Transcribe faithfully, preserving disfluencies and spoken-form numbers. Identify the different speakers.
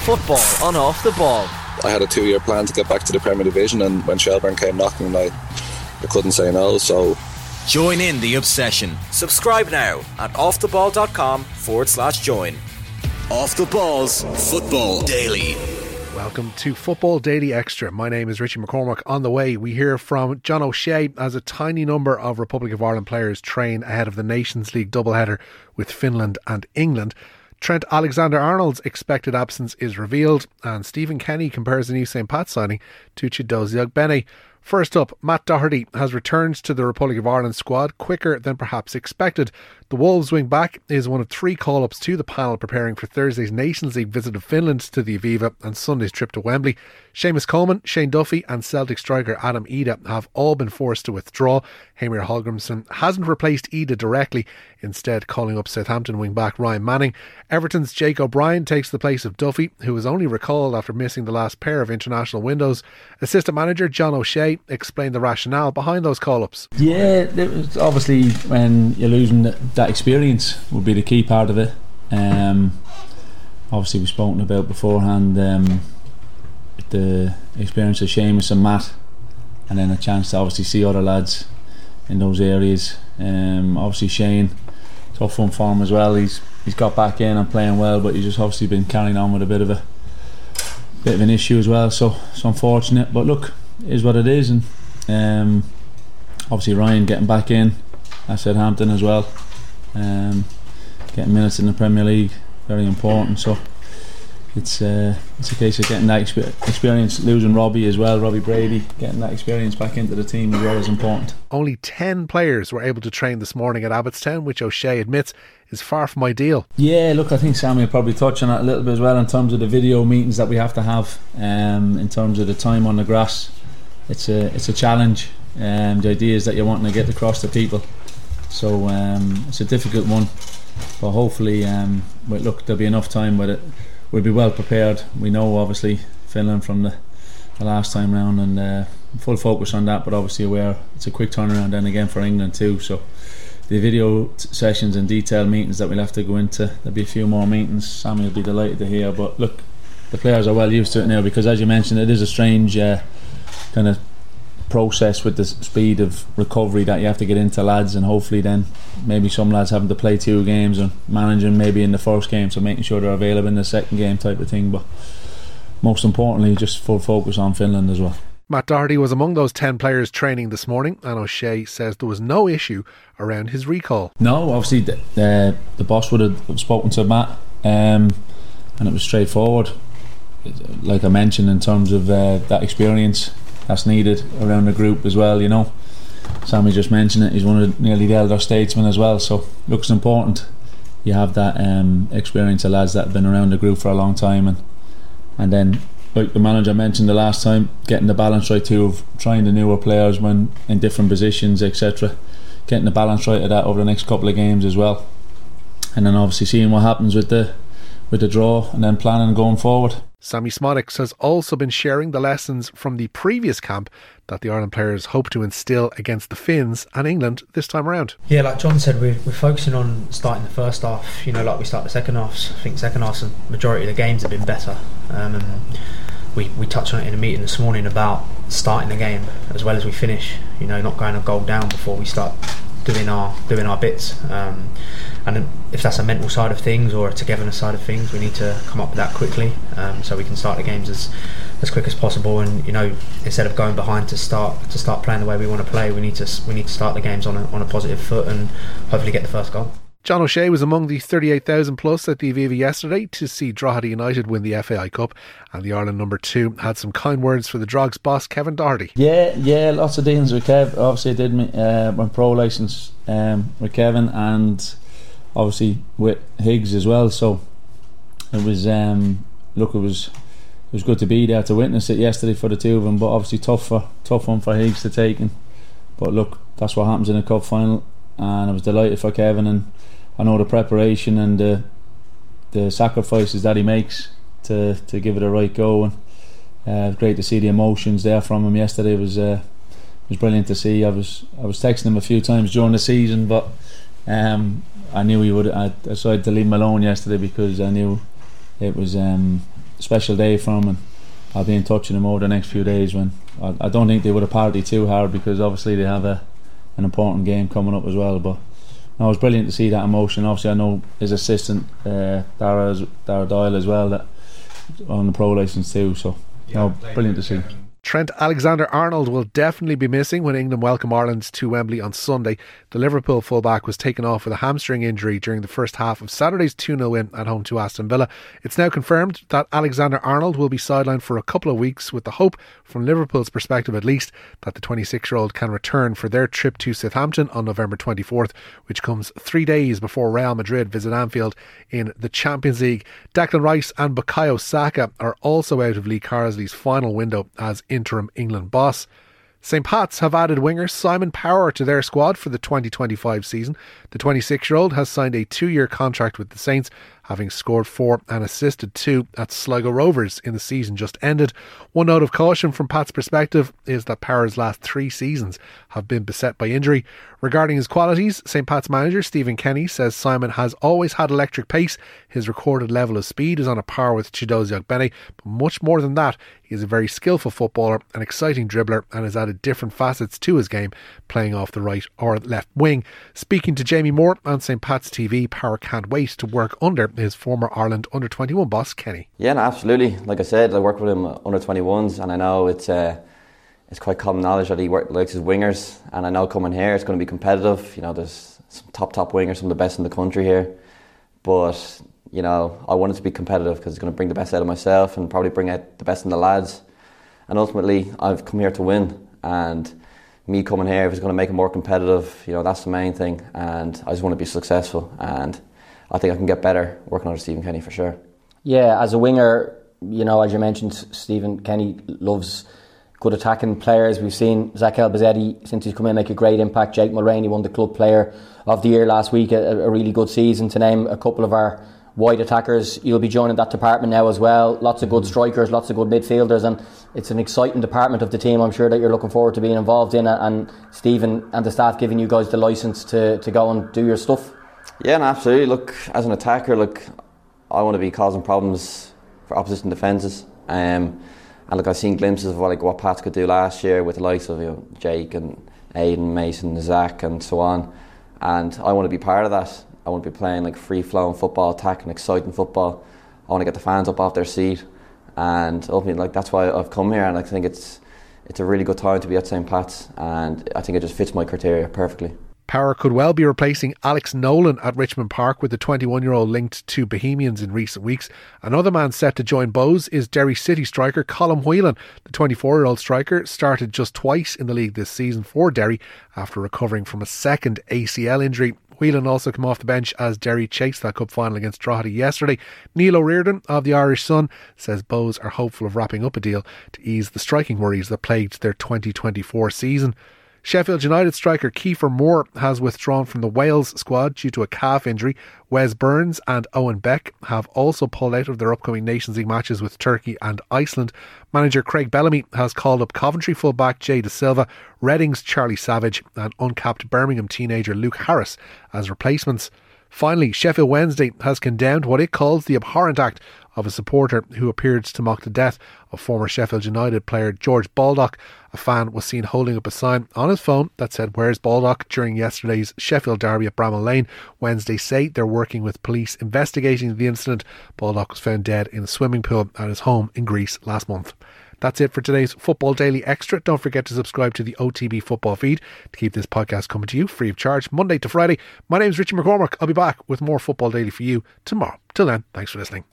Speaker 1: Football on Off the Ball.
Speaker 2: I had a two-year plan to get back to the Premier Division, and when Shelbourne came knocking, I, I couldn't say no. So
Speaker 1: join in the obsession. Subscribe now at offtheball.com forward slash join. Off the Ball's Football Daily.
Speaker 3: Welcome to Football Daily Extra. My name is Richie McCormack. On the way, we hear from John O'Shea as a tiny number of Republic of Ireland players train ahead of the Nations League doubleheader with Finland and England. Trent Alexander-Arnold's expected absence is revealed, and Stephen Kenny compares the new Saint Pat signing to Chiedozie Ogbene. First up, Matt Doherty has returned to the Republic of Ireland squad quicker than perhaps expected. The Wolves wing back is one of three call-ups to the panel preparing for Thursday's Nations League visit of Finland to the Aviva and Sunday's trip to Wembley. Seamus Coleman, Shane Duffy and Celtic striker Adam Idah have all been forced to withdraw. Heimir Hallgrimsson hasn't replaced Idah directly, instead calling up Southampton wing-back Ryan Manning. Everton's Jake O'Brien takes the place of Duffy, who was only recalled after missing the last pair of international windows. Assistant manager John O'Shea explained the rationale behind those call-ups.
Speaker 4: Yeah, it was obviously when you're losing that experience would be the key part of it. Um, obviously we've spoken about beforehand um, the experience of Seamus and Matt, and then a chance to obviously see other lads in those areas. Um, obviously Shane, tough one for him as well. He's he's got back in and playing well, but he's just obviously been carrying on with a bit of a bit of an issue as well. So it's unfortunate, but look, it is what it is. And um, obviously Ryan getting back in at Southampton as well, um, getting minutes in the Premier League, very important. So it's uh, it's a case of getting that exp- experience. Losing Robbie as well, Robbie Brady, getting that experience back into the team as well is important.
Speaker 3: Only ten players were able to train this morning at Abbottstown, which O'Shea admits is far from ideal.
Speaker 4: Yeah, look, I think Sammy will probably touch on that a little bit as well in terms of the video meetings that we have to have, um, in terms of the time on the grass. It's a it's a challenge. Um, the idea is that you're wanting to get across to people, so um, it's a difficult one, but hopefully um, well, look, there'll be enough time with it. We'll be well prepared. We know obviously Finland from the, the last time round, and uh, full focus on that, but obviously aware it's a quick turnaround then again for England too. So the video t- sessions and detailed meetings that we'll have to go into, there'll be a few more meetings. Sammy will be delighted to hear, but look, the players are well used to it now, because as you mentioned, it is a strange uh, kind of process with the speed of recovery that you have to get into lads, and hopefully then maybe some lads having to play two games and managing maybe in the first game, so making sure they're available in the second game type of thing. But most importantly, just full focus on Finland as well.
Speaker 3: Matt Doherty was among those ten players training this morning, and O'Shea says there was no issue around his recall.
Speaker 4: No, obviously the, the, the boss would have spoken to Matt, um, and it was straightforward, like I mentioned, in terms of uh, that experience that's needed around the group as well. You know, Sammy just mentioned it, he's one of the, nearly the elder statesmen as well, so looks important you have that um, experience of lads that have been around the group for a long time, and and then like the manager mentioned the last time, getting the balance right too of trying the newer players when in different positions, etc., getting the balance right of that over the next couple of games as well, and then obviously seeing what happens with the with the draw, and then planning going forward.
Speaker 3: Sammy Smodics has also been sharing the lessons from the previous camp that the Ireland players hope to instill against the Finns and England this time around.
Speaker 5: Yeah, like John said, we're, we're focusing on starting the first half, you know, like we start the second half. I think second half, the majority of the games have been better. Um, and we, we touched on it in a meeting this morning about starting the game as well as we finish, you know, not going a goal down before we start doing our doing our bits. Um, and if that's a mental side of things or a togetherness side of things, we need to come up with that quickly, um, so we can start the games as as quick as possible. And you know, instead of going behind to start to start playing the way we want to play, we need to we need to start the games on a on a positive foot and hopefully get the first goal.
Speaker 3: John O'Shea was among the thirty-eight thousand plus at the Aviva yesterday to see Drogheda United win the F A I Cup, and the Ireland number two had some kind words for the Drogs boss Kevin Doherty.
Speaker 4: Yeah, yeah, lots of dealings with Kev. Obviously I did uh, my pro licence um, with Kevin, and obviously with Higgs as well, so it was um, look it was it was good to be there to witness it yesterday for the two of them, but obviously tough for tough one for Higgs to take, and, but look, that's what happens in a cup final, and I was delighted for Kevin, and I know the preparation and the the sacrifices that he makes to, to give it a right go, and uh, great to see the emotions there from him yesterday. It was uh, it was brilliant to see. I was I was texting him a few times during the season, but um, I knew he would. I decided to leave him alone yesterday because I knew it was um, special day for him, and I'll be in touch with him over the next few days. When I, I don't think they would have partied too hard, because obviously they have a an important game coming up as well. But no, it was brilliant to see that emotion. Obviously I know his assistant uh, Dara, Dara Doyle as well, that on the pro licence too, so yeah, no, brilliant to see.
Speaker 3: Trent Alexander-Arnold will definitely be missing when England welcome Ireland to Wembley on Sunday. The Liverpool fullback was taken off with a hamstring injury during the first half of Saturday's two nil win at home to Aston Villa. It's now confirmed that Alexander-Arnold will be sidelined for a couple of weeks, with the hope, from Liverpool's perspective at least, that the twenty-six-year-old can return for their trip to Southampton on November twenty-fourth, which comes three days before Real Madrid visit Anfield in the Champions League. Declan Rice and Bukayo Saka are also out of Lee Carsley's final window as interim England boss. Saint Pat's have added winger Simon Power to their squad for the twenty twenty-five season. The twenty-six-year-old has signed a two-year contract with the Saints, having scored four and assisted two at Sligo Rovers in the season just ended. One note of caution from Pat's perspective is that Power's last three seasons have been beset by injury. Regarding his qualities, Saint Pat's manager Stephen Kenny says Simon has always had electric pace. His recorded level of speed is on a par with Chidozie Ogbene, but much more than that, he is a very skillful footballer, an exciting dribbler, and has added different facets to his game, playing off the right or left wing. Speaking to Jamie Moore on Saint Pat's T V, Power can't wait to work under his former Ireland under twenty-one boss Kenny.
Speaker 6: Yeah, no, absolutely. Like I said, I worked with him under twenty-ones, and I know it's uh, it's quite common knowledge that he work, likes his wingers, and I know coming here it's going to be competitive. You know, there's some top top wingers, some of the best in the country here, but you know, I want it to be competitive because it's going to bring the best out of myself and probably bring out the best in the lads. And ultimately, I've come here to win, and me coming here, if it's going to make it more competitive, you know, that's the main thing. And I just want to be successful, and I think I can get better working under Stephen Kenny for sure.
Speaker 7: Yeah, as a winger, you know, as you mentioned, Stephen Kenny loves good attacking players. We've seen Zach Elbazetti, since he's come in, make a great impact. Jake Mulroney won the club player of the year last week, a, a really good season, to name a couple of our wide attackers. You'll be joining that department now as well. Lots of good strikers, lots of good midfielders, and it's an exciting department of the team, I'm sure, that you're looking forward to being involved in, and Stephen and the staff giving you guys the licence to, to go and do your stuff.
Speaker 6: Yeah, no, absolutely. Look, as an attacker, look, I want to be causing problems for opposition defences, um, and look, I've seen glimpses of what, like, what Pats could do last year with the likes of, you know, Jake and Aidan, Mason, Zach and so on, and I want to be part of that. I want to be playing like free-flowing football, attacking, exciting football. I want to get the fans up off their seat, and ultimately, like, that's why I've come here. And I think it's it's a really good time to be at Saint Pat's, and I think it just fits my criteria perfectly.
Speaker 3: Power could well be replacing Alex Nolan at Richmond Park, with the twenty-one-year-old linked to Bohemians in recent weeks. Another man set to join Bows is Derry City striker Colm Whelan. The twenty-four-year-old striker started just twice in the league this season for Derry after recovering from a second A C L injury. Whelan also came off the bench as Derry chased that cup final against Drogheda yesterday. Neil O'Riordan of the Irish Sun says Bows are hopeful of wrapping up a deal to ease the striking worries that plagued their twenty twenty-four season. Sheffield United striker Kiefer Moore has withdrawn from the Wales squad due to a calf injury. Wes Burns and Owen Beck have also pulled out of their upcoming Nations League matches with Turkey and Iceland. Manager Craig Bellamy has called up Coventry fullback Jay De Silva, Reading's Charlie Savage and uncapped Birmingham teenager Luke Harris as replacements. Finally, Sheffield Wednesday has condemned what it calls the abhorrent act of a supporter who appeared to mock the death of former Sheffield United player George Baldock. A fan was seen holding up a sign on his phone that said "Where's Baldock?" during yesterday's Sheffield derby at Bramall Lane. Wednesday say they're working with police investigating the incident. Baldock was found dead in a swimming pool at his home in Greece last month. That's it for today's Football Daily Extra. Don't forget to subscribe to the O T B football feed to keep this podcast coming to you free of charge Monday to Friday. My name is Richie McCormack. I'll be back with more Football Daily for you tomorrow. Till then, thanks for listening.